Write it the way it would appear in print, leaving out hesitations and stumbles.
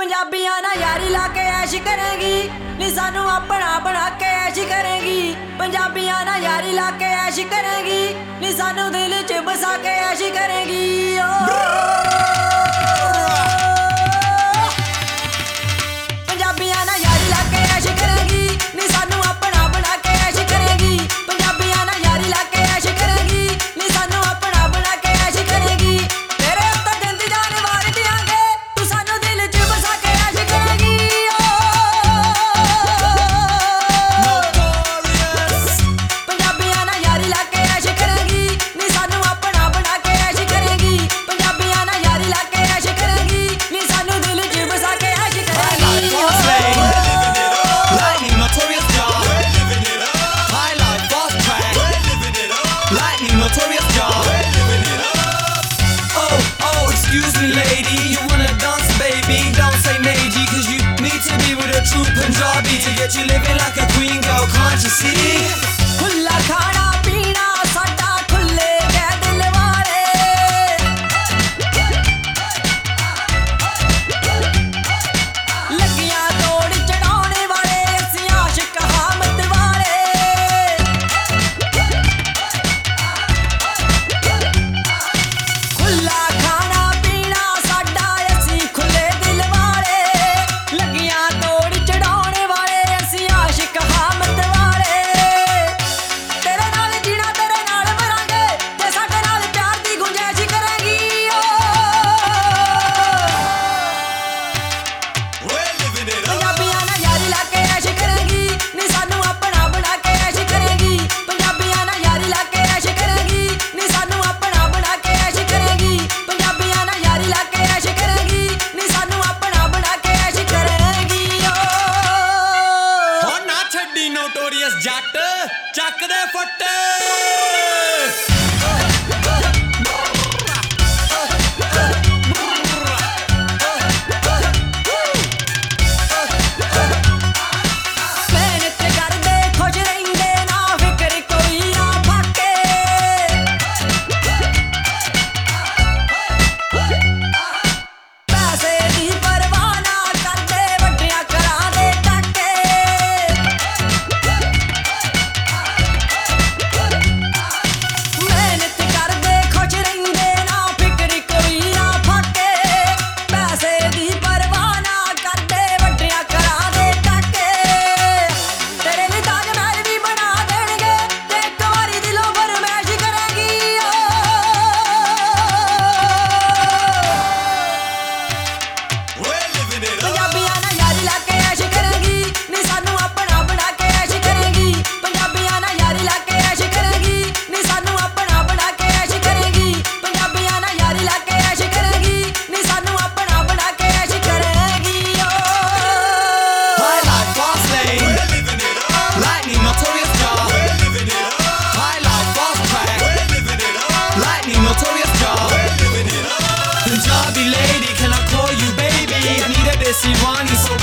ਪੰਜਾਬੀਆਂ ਨਾਲ ਯਾਰੀ ਲਾ ਕੇ ਐਸ਼ ਕਰੇਗੀ ਨੀ ਸਾਨੂੰ ਆਪਣਾ ਬਣਾ ਕੇ ਐਸ਼ ਕਰੇਗੀ। ਪੰਜਾਬੀਆਂ ਨਾਲ ਯਾਰੀ ਲਾ ਕੇ ਐਸ਼ ਕਰੇਗੀ ਨੀ ਸਾਨੂੰ ਦਿਲ 'ਚ ਵਸਾ ਕੇ ਐਸ਼ ਕਰੇਗੀ। ਪੰਜਾਬੀਆਂ ਨਾਲ ਯਾਰੀ ਲਾ ਕੇ ਐਸ਼ ਕਰੇਗੀ ਨੀ ਸਾਨੂੰ ਆਪਣਾ ਬਣਾ ਕੇ ਐਸ਼ ਕਰੇਗੀ। ਪੰਜਾਬੀਆਂ ਨਾਲ ਯਾਰੀ ਲਾ ਕੇ ਐਸ਼ ਕਰੇਗੀ ਨੀ ਸਾਨੂੰ ਆਪਣਾ ਬਣਾ ਕੇ ਐਸ਼ ਕਰੇਗੀ। ਤੇਰੇ ਉੱਤੇ ਜਿੰਦ ਜਾਨ ਵਾਰ ਦਿਆਂਗੇ ਤੂੰ ਸਾਨੂੰ ਦਿਲ 'ਚ ਵਸਾ ਕੇ ਐਸ਼ ਕਰੇਗੀ। ਪੰਜਾਬੀਆਂ ਨਾਲ ਯਾਰੀ ਲਾ ਕੇ ਐਸ਼ ਕਰੇਗੀ ਨੀ ਸਾਨੂੰ ਆਪਣਾ ਬਣਾ ਕੇ ਐਸ਼ ਕਰੇਗੀ। ਪੰਜਾਬੀਆਂ ਨਾਲ ਯਾਰੀ ਲਾ ਕੇ ਐਸ਼ ਕਰੇਗੀ ਨੀ ਸਾਨੂੰ ਦਿਲ 'ਚ ਵਸਾ ਕੇ ਐਸ਼ ਕਰੇਗੀ। Notorious job. Oh, excuse me lady, you wanna dance baby, don't say neji, cause you need to be with a true Punjabi to get you living like a queen girl, can't you see? ਖੁੱਲਾ ਖਾਣਾ ਪੀਣਾ ਸਾਡਾ ਖੁੱਲੇ ਗਏ ਦਿਲ ਵਾਲੇ। ਲੱਗੀਆਂ ਤੋੜ ਚੜਾਉਣੇ ਵਾਲੇ ਅਸੀਂ ਆਸ਼ਿਕ ਹਾਮਦ ਵਾਲੇ। ਖੁੱਲਾ ਖਾਣਾ ਪੀਣਾ ਸਾਡਾ ਅਸੀਂ ਖੁੱਲੇ ਦਿਲ ਵਾਲੇ। ਲੱਗੀਆਂ ਤੋੜ ਚੜਾਉਣੇ ਵਾਲੇ ਅਸੀਂ ਆਸ਼ਿਕ ਹਾਮਦ ਵਾਲੇ। ਤੇਰੇ ਨਾਲ ਜੀਣਾ ਤੇਰੇ ਨਾਲ ਮਰਾਂਗੇ ਤੇ ਸਾਡੇ ਨਾਲ ਪਿਆਰ ਦੀ ਗੁੰਜਾਇਸ਼ ਕਰੇਗੀ। ਪੰਜਾਬੀਆਂ ਨਾਲ ਯਾਰੀ ਲਾ ਕੇ ਐਸ਼ ਕਰੇਗੀ ਨੀ ਸਾਨੂੰ ਆਪਣਾ ਬਣਾ ਕੇ ਐਸ਼ ਕਰੇਗੀ। ਪੰਜਾਬੀਆਂ ਨਾਲ ਯਾਰੀ ਲਾ ਕੇ ਐਸ਼ ਕਰੇਗੀ ਨੀ ਸਾਨੂੰ ਆਪਣਾ ਬਣਾ ਕੇ ਐਸ਼ ਕਰੇਗੀ। ਪੰਜਾਬੀਆਂ ਨਾਲ ਯਾਰੀ ਲਾ ਕੇ ਐਸ਼ ਕਰੇਗੀ ਨੀ ਸਾਨੂੰ ਆਪਣਾ ਬਣਾ ਕੇ ਐਸ਼ ਕਰੇਗੀ। ਹੁਣ ਨਾ ਛੱਡੀ ਨੋਟੋਰੀਅਸ ਜੱਟ, ਚੱਕ ਦੇ ਫੱਟੇ। ਮਿਹਨਤ ਕਰਦੇ ਖੁਸ਼ ਰਹਿੰਦੇ ਨਾ ਫਿਕਰ ਕੋਈ ਨਾ ਫਾਕੇ। ਪੈਸੇ ਦੀ ਪਰਵਾਹ ਨਾ ਕਰਦੇ ਵੱਡਿਆਂ ਘਰਾਂ ਦੇ ਟਾਕੇ। ਮਿਹਨਤ ਕਰਦੇ ਖੁਸ਼ ਰਹਿੰਦੇ ਨਾ ਫਿਕਰ ਕੋਈ ਨਾ ਫਾਕੇ। ਪੈਸੇ ਦੀ ਪਰਵਾਹ ਨਾ ਕਰਦੇ ਵੱਡਿਆਂ ਘਰਾਂ ਦੇ ਟਾਕੇ। ਤੇਰੇ ਲਈ ਤਾਜ ਮਹਿਲ ਵੀ ਬਣਾ ਦੇਣਗੇ ਤੇ ਇੱਕ ਵਾਰੀ ਦਿਲੋਂ ਫਰਮਾਇਸ਼ ਕਰੇਗੀ। ਪੰਜਾਬੀਆਂ ਨਾਲ ਯਾਰੀ ਲਾ ਕੇ ਐਸ਼ ਕਰੇਗੀ ਨੀ ਸਾਨੂੰ ਆਪਣਾ ਬਣਾ ਕੇ ਐਸ਼ ਕਰੇਗੀ। ਪੰਜਾਬੀਆਂ ਨਾਲ ਯਾਰੀ ਲਾ ਕੇ ਐਸ਼ ਕਰੇਗੀ ਨੀ ਸਾਨੂੰ ਆਪਣਾ ਬਣਾ ਕੇ ਐਸ਼ ਕਰੇਗੀ। ਪੰਜਾਬੀਆਂ ਨਾਲ ਯਾਰੀ ਲਾ ਕੇ ਐਸ਼ ਕਰੇਗੀ ਨੀ ਸਾਨੂੰ ਆਪਣਾ ਬਣਾ ਕੇ ਐਸ਼ ਕਰੇਗੀ। High life, fast lane, lightning, notorious job. High life, fast track, lightning, notorious job. Punjabi lady, can I call you baby? I need a desi wani, so